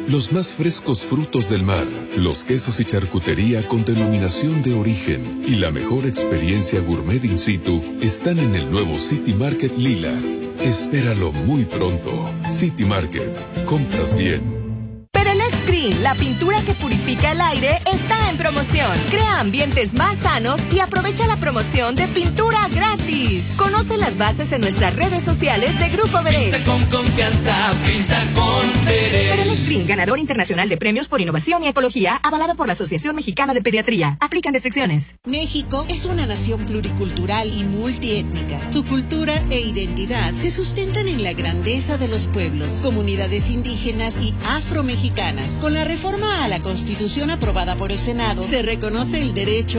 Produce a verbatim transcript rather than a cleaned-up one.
Los más frescos frutos del mar, los quesos y charcutería con denominación de origen y la mejor experiencia gourmet in situ están en el nuevo City Market Lila. Espéralo muy pronto. City Market. Compras bien. Perelex Green, la pintura que purifica el aire, está en promoción. Crea ambientes más sanos y aprovecha la promoción de pintura gratis. Conoce las bases en nuestras redes sociales de Grupo Veré. Pinta con confianza, pinta con Veré. Perelex Green, ganador internacional de premios por innovación y ecología, avalado por la Asociación Mexicana de Pediatría. Aplican restricciones. México es una nación pluricultural y multiétnica. Su cultura e identidad se sustentan en la grandeza de los pueblos, comunidades indígenas y afromexicanas. Con la reforma a la Constitución aprobada por el Senado, se reconoce el derecho